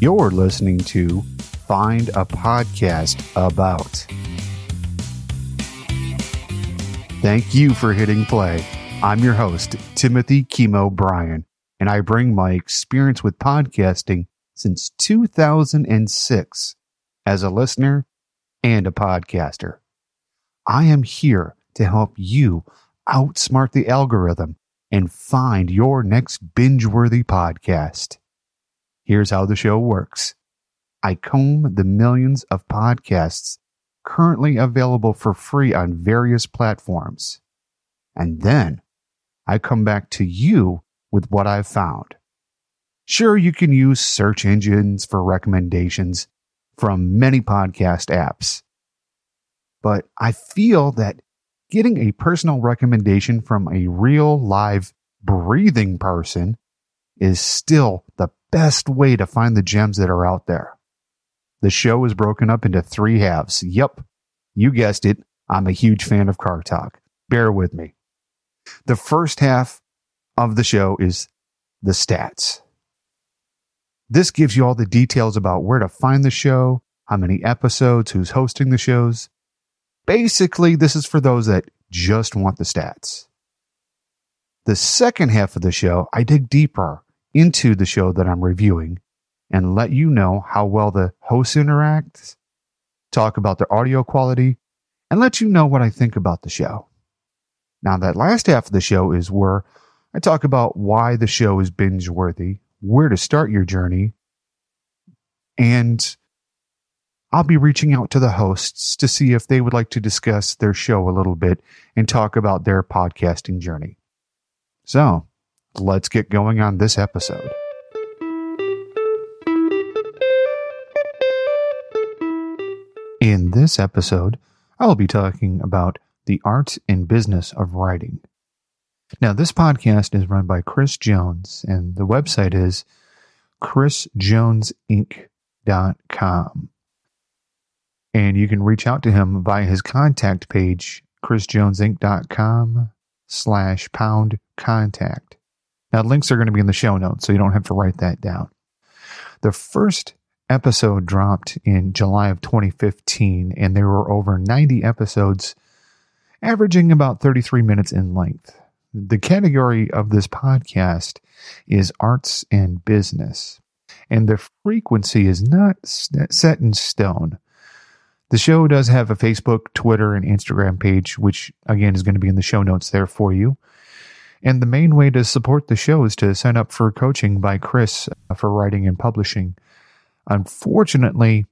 You're listening to Find a Podcast About. Thank you for hitting play. I'm your host, Timothy Chemo Bryan, and I bring my experience with podcasting since 2006 as a listener and a podcaster. I am here to help you outsmart the algorithm and find your next binge-worthy podcast. Here's how the show works. I comb the millions of podcasts currently available for free on various platforms. And then I come back to you with what I've found. Sure, you can use search engines for recommendations from many podcast apps. But I feel that getting a personal recommendation from a real, live, breathing person is still the best way to find the gems that are out there. The show is broken up into 3 halves. Yep, you guessed it. I'm a huge fan of car talk. Bear with me. The first half of the show is the stats. This gives you all the details about where to find the show, how many episodes, who's hosting the shows. Basically, this is for those that just want the stats. The second half of the show, I dig deeper into the show that I'm reviewing and let you know how well the hosts interact, talk about their audio quality, and let you know what I think about the show. Now, that last half of the show is where I talk about why the show is binge-worthy, where to start your journey, and I'll be reaching out to the hosts to see if they would like to discuss their show a little bit and talk about their podcasting journey. So, let's get going on this episode. In this episode, I'll be talking about the art and business of writing. Now, this podcast is run by Chris Jones, and the website is chrisjonesinc.com. And you can reach out to him via his contact page, chrisjonesinc.com/contact. Now, links are going to be in the show notes, so you don't have to write that down. The first episode dropped in July of 2015, and there were over 90 episodes, averaging about 33 minutes in length. The category of this podcast is arts and business, and the frequency is not set in stone. The show does have a Facebook, Twitter, and Instagram page, which, again, is going to be in the show notes there for you. And the main way to support the show is to sign up for coaching by Chris for writing and publishing. Unfortunately,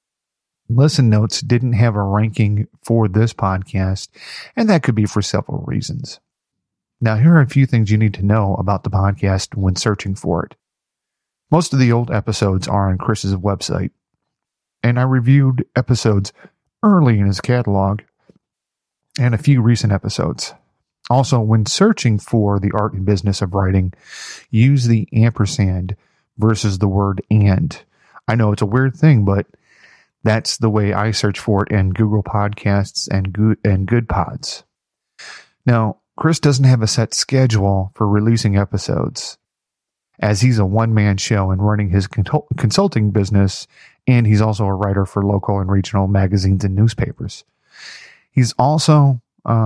Listen Notes didn't have a ranking for this podcast, and that could be for several reasons. Now, here are a few things you need to know about the podcast when searching for it. Most of the old episodes are on Chris's website, and I reviewed episodes early in his catalog and a few recent episodes. Also, when searching for the art and business of writing, use the ampersand versus the word and. I know it's a weird thing, but that's the way I search for it in Google Podcasts and Good Pods. Now, Chris doesn't have a set schedule for releasing episodes, as he's a one-man show and running his consulting business, and he's also a writer for local and regional magazines and newspapers. He's also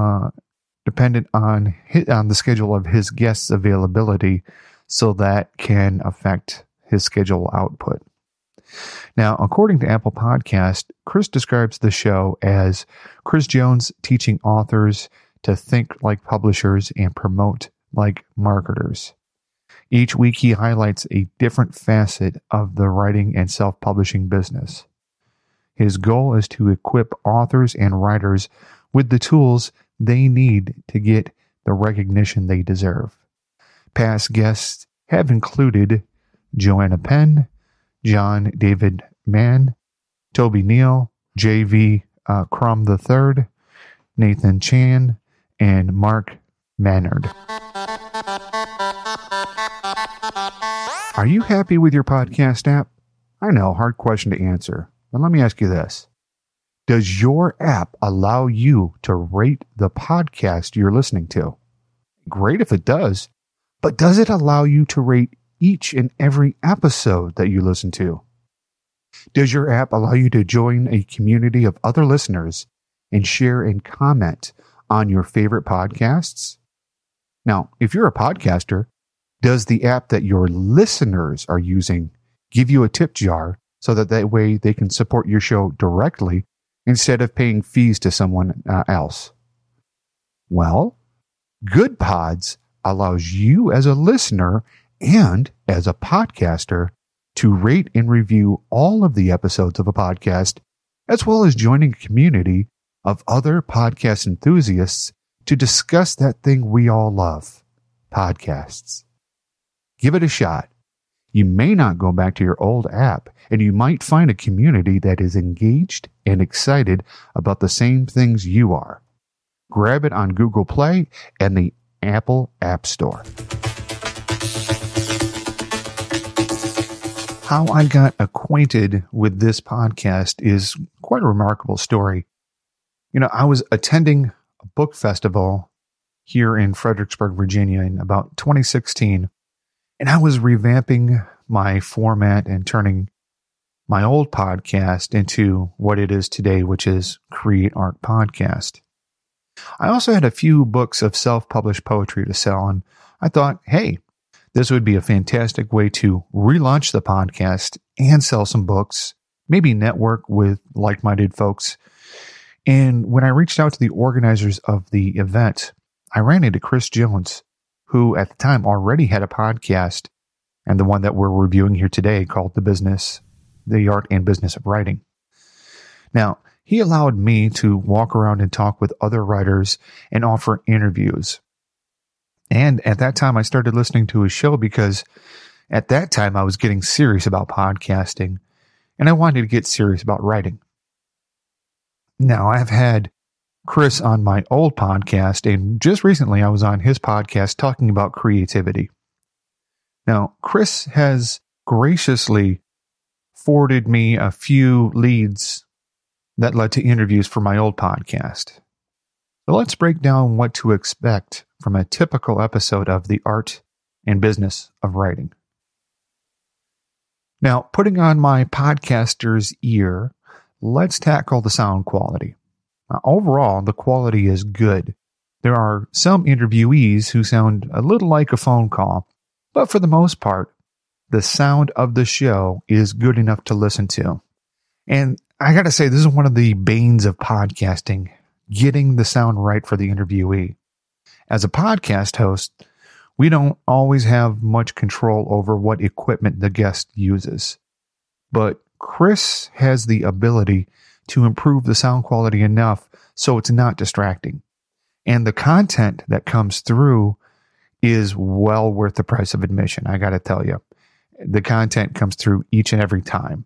dependent on the schedule of his guests' availability, so that can affect his schedule output. Now, according to Apple Podcast, Chris describes the show as Chris Jones teaching authors to think like publishers and promote like marketers. Each week, he highlights a different facet of the writing and self-publishing business. His goal is to equip authors and writers with the tools they need to get the recognition they deserve. Past guests have included Joanna Penn, John David Mann, Toby Neal, J.V. Crum III, Nathan Chan, and Mark Maynard. Are you happy with your podcast app? I know, hard question to answer, but let me ask you this. Does your app allow you to rate the podcast you're listening to? Great if it does, but does it allow you to rate each and every episode that you listen to? Does your app allow you to join a community of other listeners and share and comment on your favorite podcasts? Now, if you're a podcaster, does the app that your listeners are using give you a tip jar so that way they can support your show directly instead of paying fees to someone else? Well, Good Pods allows you as a listener and as a podcaster to rate and review all of the episodes of a podcast, as well as joining a community of other podcast enthusiasts to discuss that thing we all love, podcasts. Give it a shot. You may not go back to your old app, and you might find a community that is engaged and excited about the same things you are. Grab it on Google Play and the Apple App Store. How I got acquainted with this podcast is quite a remarkable story. I was attending a book festival here in Fredericksburg, Virginia in about 2016, and I was revamping my format and turning my old podcast into what it is today, which is Create Art Podcast. I also had a few books of self-published poetry to sell, and I thought, hey, this would be a fantastic way to relaunch the podcast and sell some books, maybe network with like-minded folks. And when I reached out to the organizers of the event, I ran into Chris Jones, who at the time already had a podcast, and the one that we're reviewing here today called The Art and Business of Writing. Now, he allowed me to walk around and talk with other writers and offer interviews. And at that time, I started listening to his show because at that time I was getting serious about podcasting and I wanted to get serious about writing. Now, I've had Chris on my old podcast, and just recently I was on his podcast talking about creativity. Now, Chris has graciously forwarded me a few leads that led to interviews for my old podcast. So let's break down what to expect from a typical episode of The Art and Business of Writing. Now, putting on my podcaster's ear, let's tackle the sound quality. Now, overall, the quality is good. There are some interviewees who sound a little like a phone call, but for the most part, the sound of the show is good enough to listen to. And I got to say, this is one of the banes of podcasting, getting the sound right for the interviewee. As a podcast host, we don't always have much control over what equipment the guest uses. But Chris has the ability to improve the sound quality enough so it's not distracting. And the content that comes through is well worth the price of admission, I got to tell you. The content comes through each and every time.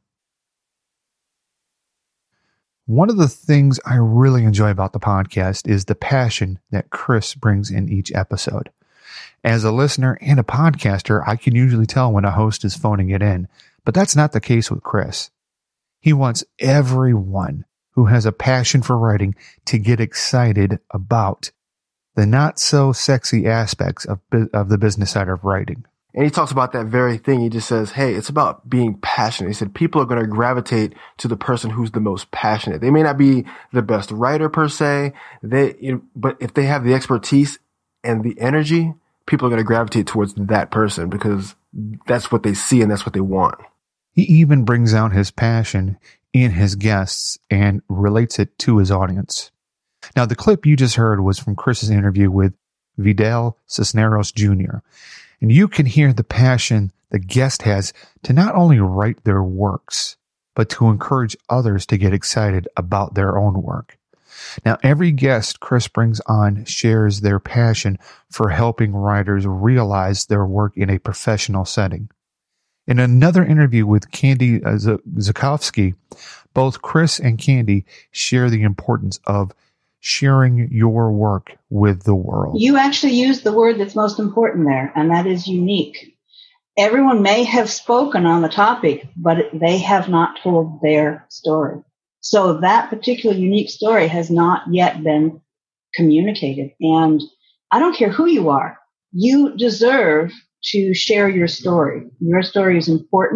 One of the things I really enjoy about the podcast is the passion that Chris brings in each episode. As a listener and a podcaster, I can usually tell when a host is phoning it in, but that's not the case with Chris. He wants everyone who has a passion for writing to get excited about the not so sexy aspects of the business side of writing. And he talks about that very thing. He just says, hey, it's about being passionate. He said people are going to gravitate to the person who's the most passionate. They may not be the best writer per se, but if they have the expertise and the energy, people are going to gravitate towards that person because that's what they see and that's what they want. He even brings out his passion in his guests and relates it to his audience. Now, the clip you just heard was from Chris's interview with Vidal Cisneros Jr., and you can hear the passion the guest has to not only write their works, but to encourage others to get excited about their own work. Now, every guest Chris brings on shares their passion for helping writers realize their work in a professional setting. In another interview with Candy Zukovsky, both Chris and Candy share the importance of sharing your work with the world. You actually used the word that's most important there, and that is unique. Everyone may have spoken on the topic, but they have not told their story. So that particular unique story has not yet been communicated. And I don't care who you are, you deserve to share your story. Your story is important.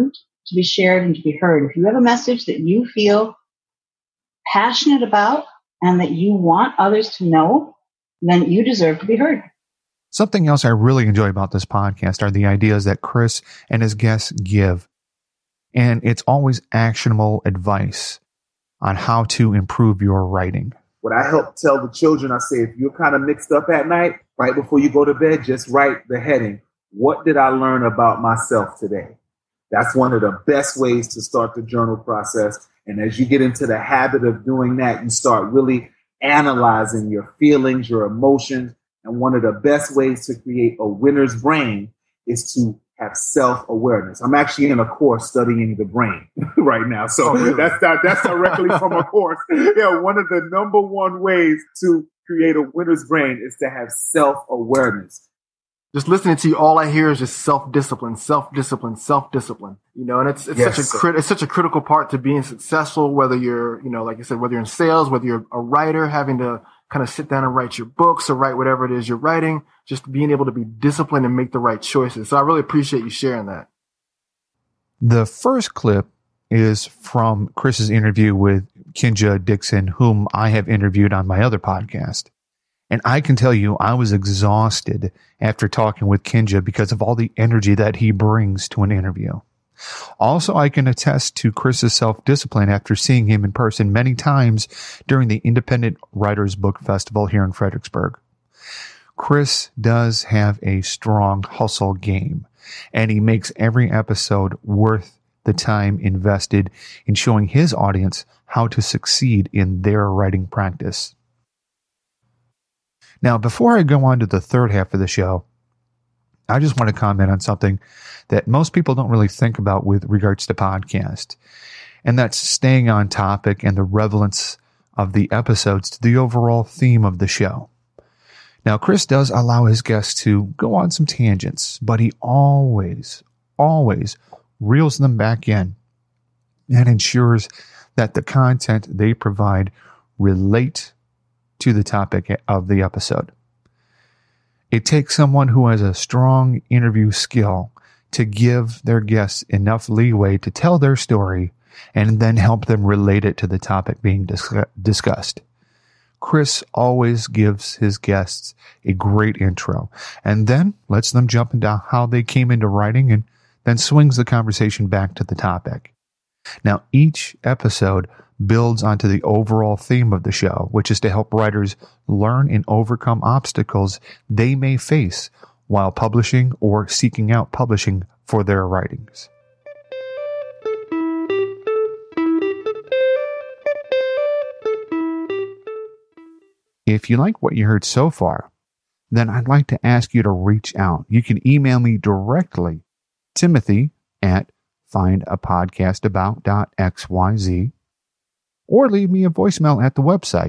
to be shared and to be heard. If you have a message that you feel passionate about and that you want others to know, then you deserve to be heard. Something else I really enjoy about this podcast are the ideas that Chris and his guests give. And it's always actionable advice on how to improve your writing. What I help tell the children, I say, if you're kind of mixed up at night, right before you go to bed, just write the heading, what did I learn about myself today? That's one of the best ways to start the journal process. And as you get into the habit of doing that, you start really analyzing your feelings, your emotions. And one of the best ways to create a winner's brain is to have self-awareness. I'm actually in a course studying the brain right now. So that's directly from a course. Yeah, one of the number one ways to create a winner's brain is to have self-awareness. Just listening to you, all I hear is just self-discipline, self-discipline, self-discipline. And it's such a critical part to being successful, whether you're, like you said, whether you're in sales, whether you're a writer, having to kind of sit down and write your books or write whatever it is you're writing, just being able to be disciplined and make the right choices. So I really appreciate you sharing that. The first clip is from Chris's interview with Kinja Dixon, whom I have interviewed on my other podcast. And I can tell you, I was exhausted after talking with Kinja because of all the energy that he brings to an interview. Also, I can attest to Chris's self-discipline after seeing him in person many times during the Independent Writers Book Festival here in Fredericksburg. Chris does have a strong hustle game, and he makes every episode worth the time invested in showing his audience how to succeed in their writing practice. Now, before I go on to the third half of the show, I just want to comment on something that most people don't really think about with regards to podcast, and that's staying on topic and the relevance of the episodes to the overall theme of the show. Now, Chris does allow his guests to go on some tangents, but he always reels them back in and ensures that the content they provide relate to the topic of the episode. It takes someone who has a strong interview skill to give their guests enough leeway to tell their story and then help them relate it to the topic being discussed. Chris always gives his guests a great intro and then lets them jump into how they came into writing and then swings the conversation back to the topic. Now, each episode builds onto the overall theme of the show, which is to help writers learn and overcome obstacles they may face while publishing or seeking out publishing for their writings. If you like what you heard so far, then I'd like to ask you to reach out. You can email me directly, timothy@findapodcastabout.xyz, or leave me a voicemail at the website,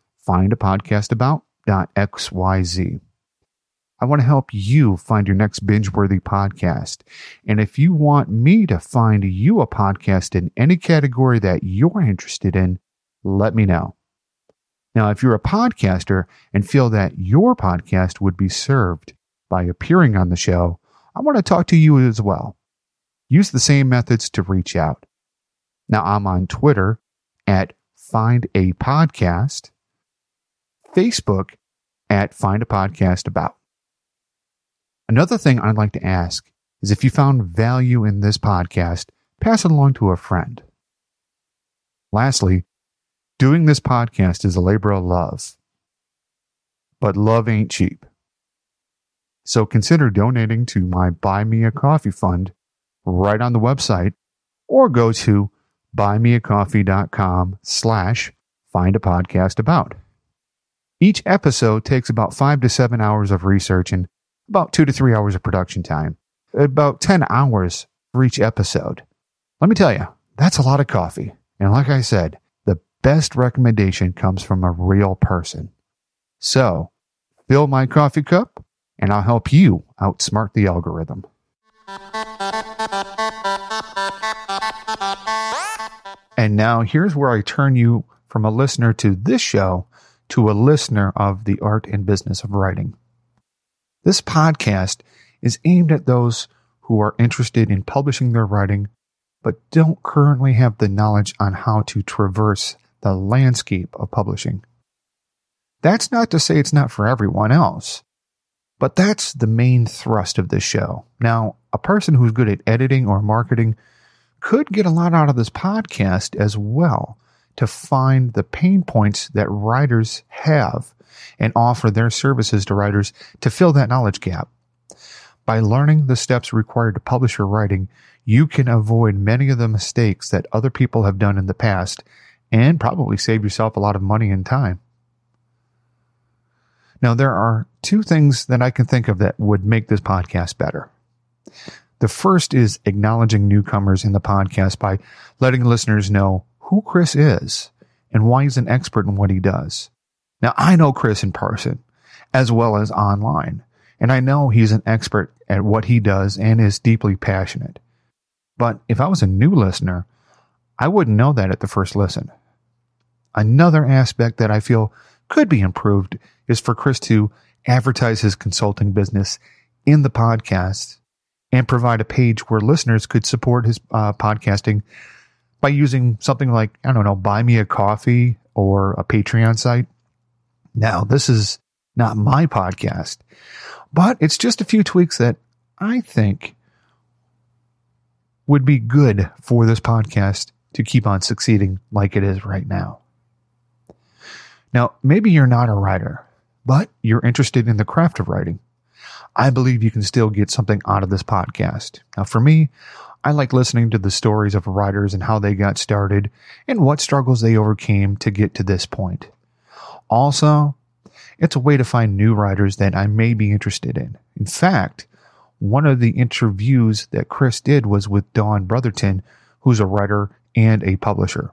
findapodcastabout.xyz. I want to help you find your next binge-worthy podcast. And if you want me to find you a podcast in any category that you're interested in, let me know. Now, if you're a podcaster and feel that your podcast would be served by appearing on the show, I want to talk to you as well. Use the same methods to reach out. Now, I'm on Twitter at FindAPodcast, Facebook at FindAPodcastAbout. Another thing I'd like to ask is if you found value in this podcast, pass it along to a friend. Lastly, doing this podcast is a labor of love, but love ain't cheap. So consider donating to my Buy Me a Coffee fund right on the website, or go to buymeacoffee.com/findapodcastabout. Each episode takes about 5 to 7 hours of research and about 2 to 3 hours of production time. About 10 hours for each episode. Let me tell you, that's a lot of coffee. And like I said, the best recommendation comes from a real person. So, fill my coffee cup, and I'll help you outsmart the algorithm. And now here's where I turn you from a listener to this show to a listener of the art and business of writing. This podcast is aimed at those who are interested in publishing their writing, but don't currently have the knowledge on how to traverse the landscape of publishing. That's not to say it's not for everyone else, but that's the main thrust of this show. Now, a person who's good at editing or marketing could get a lot out of this podcast as well to find the pain points that writers have and offer their services to writers to fill that knowledge gap. By learning the steps required to publish your writing, you can avoid many of the mistakes that other people have done in the past and probably save yourself a lot of money and time. Now, there are two things that I can think of that would make this podcast better. The first is acknowledging newcomers in the podcast by letting listeners know who Chris is and why he's an expert in what he does. Now, I know Chris in person as well as online, and I know he's an expert at what he does and is deeply passionate. But if I was a new listener, I wouldn't know that at the first listen. Another aspect that I feel could be improved is for Chris to advertise his consulting business in the podcast and provide a page where listeners could support his podcasting by using something like, Buy Me a Coffee or a Patreon site. Now, this is not my podcast, but it's just a few tweaks that I think would be good for this podcast to keep on succeeding like it is right now. Now, maybe you're not a writer, but you're interested in the craft of writing. I believe you can still get something out of this podcast. Now, for me, I like listening to the stories of writers and how they got started and what struggles they overcame to get to this point. Also, it's a way to find new writers that I may be interested in. In fact, one of the interviews that Chris did was with Dawn Brotherton, who's a writer and a publisher.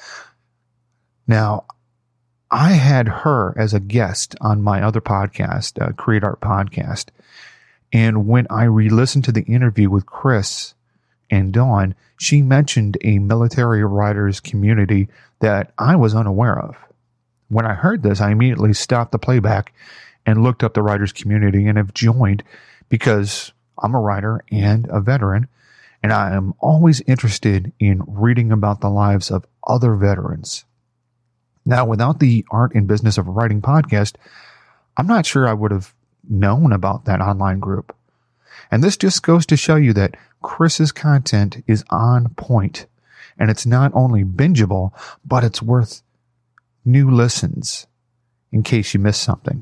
Now, I had her as a guest on my other podcast, Create Art Podcast. And when I re-listened to the interview with Chris and Dawn, she mentioned a military writers community that I was unaware of. When I heard this, I immediately stopped the playback and looked up the writers community and have joined because I'm a writer and a veteran, and I am always interested in reading about the lives of other veterans. Now, without the Art and Business of Writing podcast, I'm not sure I would have known about that online group. And this just goes to show you that Chris's content is on point, and it's not only bingeable, but it's worth new listens in case you missed something.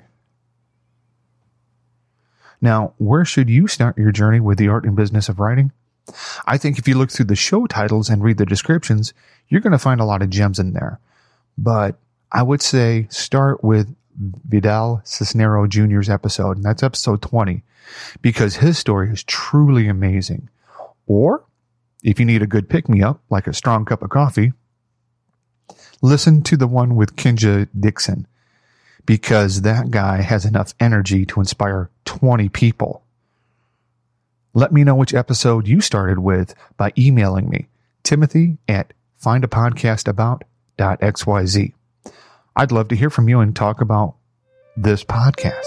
Now, where should you start your journey with the Art and Business of Writing? I think if you look through the show titles and read the descriptions, you're going to find a lot of gems in there. But I would say start with Vidal Cisnero Jr.'s episode, and that's episode 20, because his story is truly amazing. Or, if you need a good pick-me-up, like a strong cup of coffee, listen to the one with Kinja Dixon, because that guy has enough energy to inspire 20 people. Let me know which episode you started with by emailing me, timothy@findapodcastabout.xyz. I'd love to hear from you and talk about this podcast.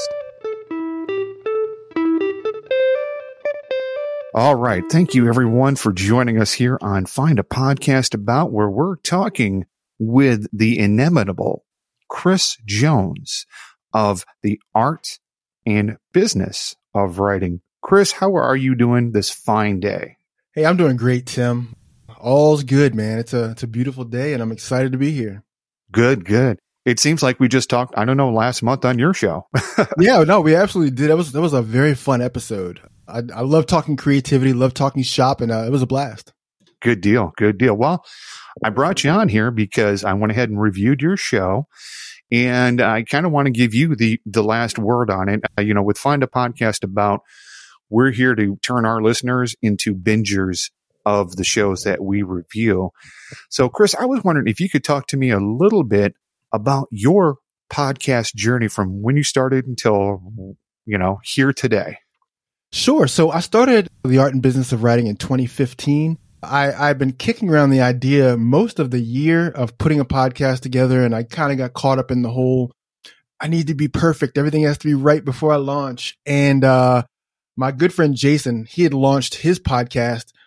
All right. Thank you, everyone, for joining us here on Find a Podcast About, where we're talking with the inimitable Chris Jones of the Art and Business of Writing. Chris, how are you doing this fine day? Hey, I'm doing great, Tim. All's good, man. It's a beautiful day, and I'm excited to be here. Good, good. It seems like we just talked, last month on your show. Yeah, no, we absolutely did. That was a very fun episode. I love talking creativity, love talking shop, and it was a blast. Good deal. Good deal. Well, I brought you on here because I went ahead and reviewed your show, and I kind of want to give you the last word on it. With Find a Podcast About, we're here to turn our listeners into bingers of the shows that we review. So, Chris, I was wondering if you could talk to me a little bit about your podcast journey from when you started until, here today. Sure. So I started the Art and Business of Writing in 2015. I've been kicking around the idea most of the year of putting a podcast together, and I kind of got caught up in the whole, I need to be perfect. Everything has to be right before I launch. And my good friend Jason, he had launched his podcast,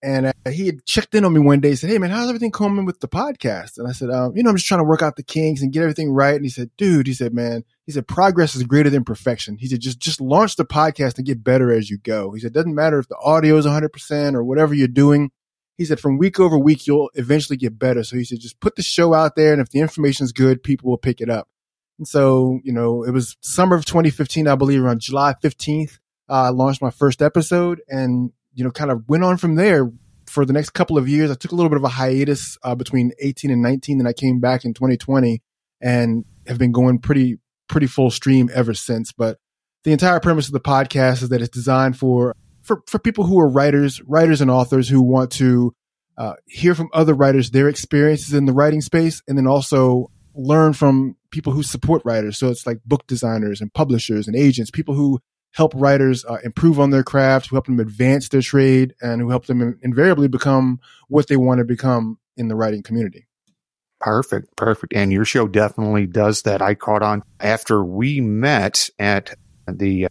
And he had checked in on me one day. He said, "Hey man, how's everything coming with the podcast?" And I said, I'm just trying to work out the kinks and get everything right. And he said, "Dude," he said, "man," he said, "progress is greater than perfection." He said, just launch the podcast and get better as you go. He said, "Doesn't matter if the audio is 100% or whatever you're doing." He said, "From week over week, you'll eventually get better." So he said, "Just put the show out there. And if the information is good, people will pick it up." And so, it was summer of 2015, I believe around July 15th, I launched my first episode and, kind of went on from there for the next couple of years. I took a little bit of a hiatus between 18 and 19. Then I came back in 2020 and have been going pretty full stream ever since. But the entire premise of the podcast is that it's designed for people who are writers and authors who want to hear from other writers, their experiences in the writing space, and then also learn from people who support writers. So it's like book designers and publishers and agents, people who help writers improve on their craft, who help them advance their trade, and who help them invariably become what they want to become in the writing community. Perfect. And your show definitely does that. I caught on after we met at the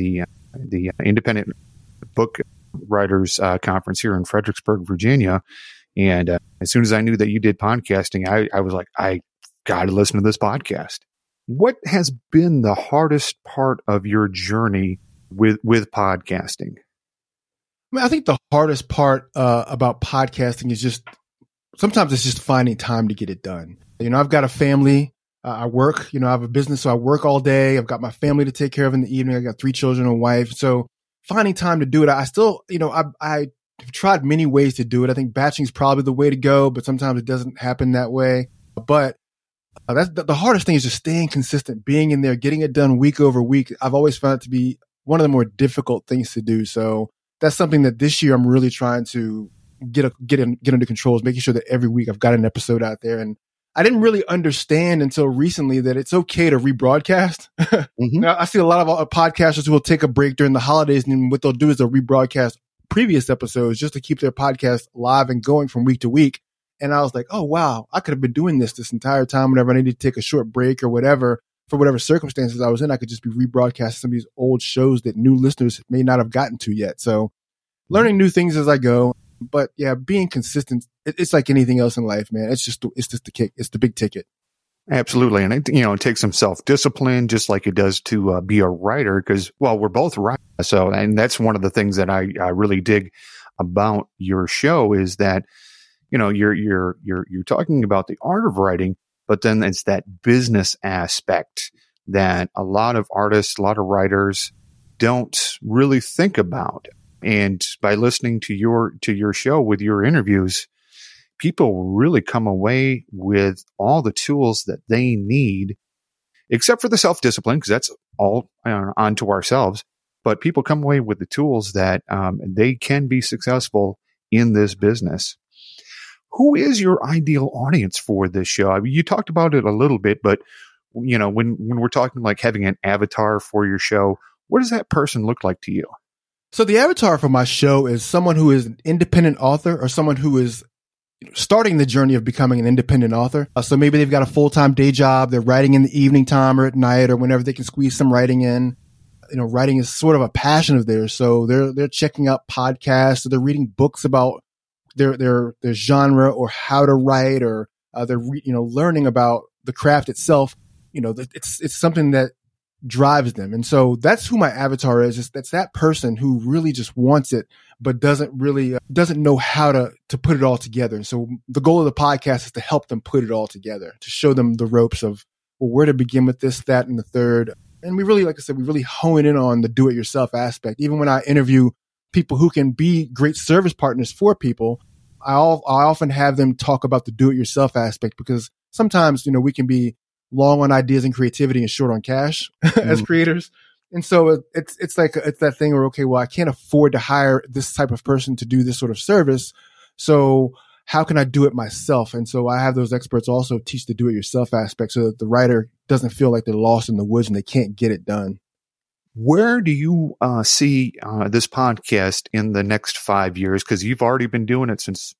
Independent Book Writers Conference here in Fredericksburg, Virginia. And as soon as I knew that you did podcasting, I was like, I got to listen to this podcast. What has been the hardest part of your journey with podcasting? I think the hardest part about podcasting is just sometimes it's just finding time to get it done. I've got a family. I work. I have a business, so I work all day. I've got my family to take care of in the evening. I got 3 children and a wife. So finding time to do it, I still, I've tried many ways to do it. I think batching is probably the way to go, but sometimes it doesn't happen that way. But that's the hardest thing is just staying consistent, being in there, getting it done week over week. I've always found it to be one of the more difficult things to do. So that's something that this year I'm really trying to get under control, is making sure that every week I've got an episode out there. And I didn't really understand until recently that it's okay to rebroadcast. Mm-hmm. Now, I see a lot of podcasters who will take a break during the holidays, and what they'll do is they'll rebroadcast previous episodes just to keep their podcast live and going from week to week. And I was like, oh, wow, I could have been doing this entire time. Whenever I needed to take a short break or whatever, for whatever circumstances I was in, I could just be rebroadcasting some of these old shows that new listeners may not have gotten to yet. So learning new things as I go. But yeah, being consistent, it's like anything else in life, man. It's just the kick. It's the big ticket. Absolutely. And it takes some self-discipline, just like it does to be a writer, because, well, we're both writers. So, and that's one of the things that I really dig about your show is that, you're talking about the art of writing, but then it's that business aspect that a lot of artists, a lot of writers don't really think about. And by listening to your show with your interviews, people really come away with all the tools that they need, except for the self-discipline, because that's all onto ourselves. But people come away with the tools that they can be successful in this business. Who is your ideal audience for this show? I mean, you talked about it a little bit, but when we're talking like having an avatar for your show, what does that person look like to you? So the avatar for my show is someone who is an independent author or someone who is starting the journey of becoming an independent author. So maybe they've got a full-time day job. They're writing in the evening time or at night or whenever they can squeeze some writing in. Writing is sort of a passion of theirs. So they're checking out podcasts, or they're reading books about their genre or how to write, or they're learning about the craft itself. It's something that drives them. And so that's who my avatar is. That's that person who really just wants it, but doesn't know how to put it all together. And so the goal of the podcast is to help them put it all together, to show them the ropes of, well, where to begin with this, that, and the third. And we really, like I said, we really hone in on the do-it-yourself aspect. Even when I interview people who can be great service partners for people, I often have them talk about the do-it-yourself aspect, because sometimes, we can be long on ideas and creativity and short on cash as creators. And so it's that thing where, okay, well, I can't afford to hire this type of person to do this sort of service. So how can I do it myself? And so I have those experts also teach the do-it-yourself aspect, so that the writer doesn't feel like they're lost in the woods and they can't get it done. Where do you see this podcast in the next 5 years? Because you've already been doing it since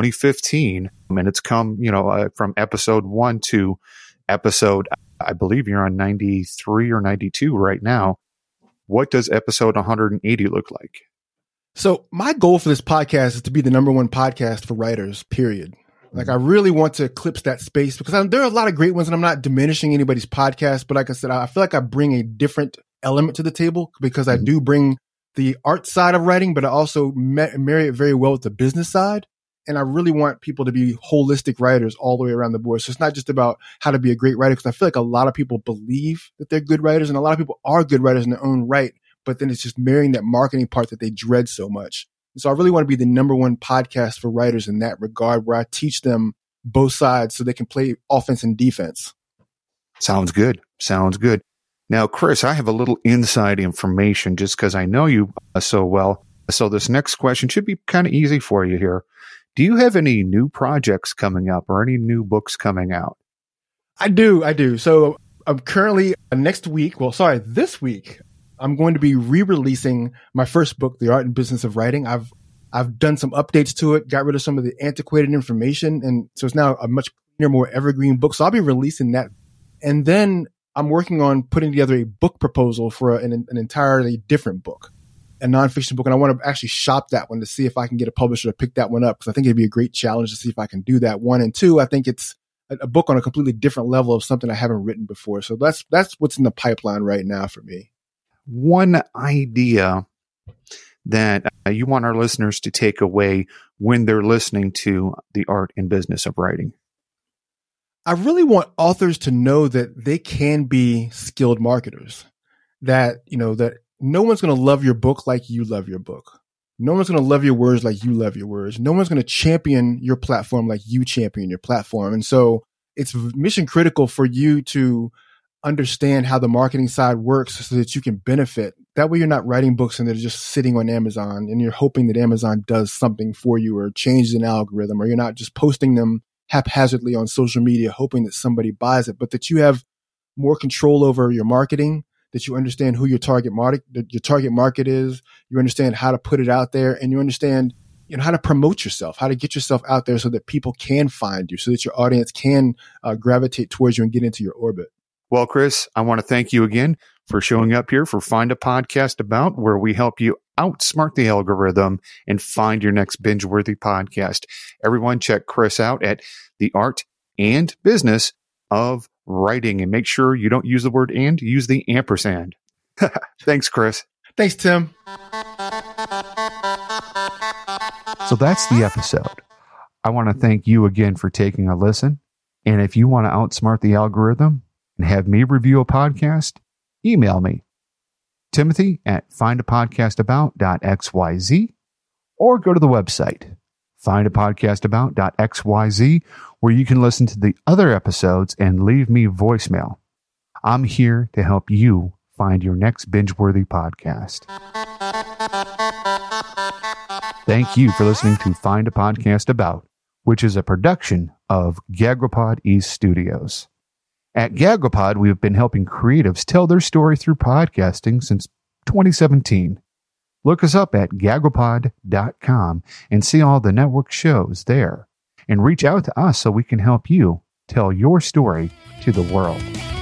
2015, and it's come, from episode 1 to episode, I believe you're on 93 or 92 right now. What does episode 180 look like? So my goal for this podcast is to be the number one podcast for writers, period. Like I really want to eclipse that space because there are a lot of great ones and I'm not diminishing anybody's podcast. But like I said, I feel like I bring a different element to the table because I do bring the art side of writing, but I also marry it very well with the business side. And I really want people to be holistic writers all the way around the board. So it's not just about how to be a great writer, because I feel like a lot of people believe that they're good writers and a lot of people are good writers in their own right. But then it's just marrying that marketing part that they dread so much. And so I really want to be the number one podcast for writers in that regard, where I teach them both sides so they can play offense and defense. Sounds good. Sounds good. Now, Chris, I have a little inside information just because I know you so well. So this next question should be kind of easy for you here. Do you have any new projects coming up or any new books coming out? I do. So I'm currently this week, I'm going to be re-releasing my first book, The Art and Business of Writing. I've done some updates to it, got rid of some of the antiquated information. And so it's now a much cleaner, more evergreen book. So I'll be releasing that. And then I'm working on putting together a book proposal for an entirely different book, a nonfiction book. And I want to actually shop that one to see if I can get a publisher to pick that one up, because I think it'd be a great challenge to see if I can do that. 1 and 2, I think it's a book on a completely different level of something I haven't written before. So that's what's in the pipeline right now for me. One idea that you want our listeners to take away when they're listening to The Art and Business of Writing? I really want authors to know that they can be skilled marketers, that no one's going to love your book like you love your book. No one's going to love your words like you love your words. No one's going to champion your platform like you champion your platform. And so it's mission critical for you to understand how the marketing side works so that you can benefit. That way you're not writing books and they're just sitting on Amazon and you're hoping that Amazon does something for you or changes an algorithm, or you're not just posting them haphazardly on social media hoping that somebody buys it, but that you have more control over your marketing, that you understand who your target market is, you understand how to put it out there, and you understand how to promote yourself, how to get yourself out there so that people can find you, so that your audience can gravitate towards you and get into your orbit. Well, Chris, I want to thank you again for showing up here for Find a Podcast About, where we help you outsmart the algorithm and find your next binge-worthy podcast. Everyone check Chris out at The Art and Business of Writing, and make sure you don't use the word and, use the ampersand. Thanks, Chris. Thanks, Tim. So that's the episode. I want to thank you again for taking a listen. And if you want to outsmart the algorithm and have me review a podcast, email me, timothy@findapodcastabout.xyz, or go to the website, findapodcastabout.xyz, where you can listen to the other episodes and leave me voicemail. I'm here to help you find your next binge-worthy podcast. Thank you for listening to Find a Podcast About, which is a production of Gagrapod East Studios. At Gagrapod, we have been helping creatives tell their story through podcasting since 2017. Look us up at gagrapod.com and see all the network shows there. And reach out to us so we can help you tell your story to the world.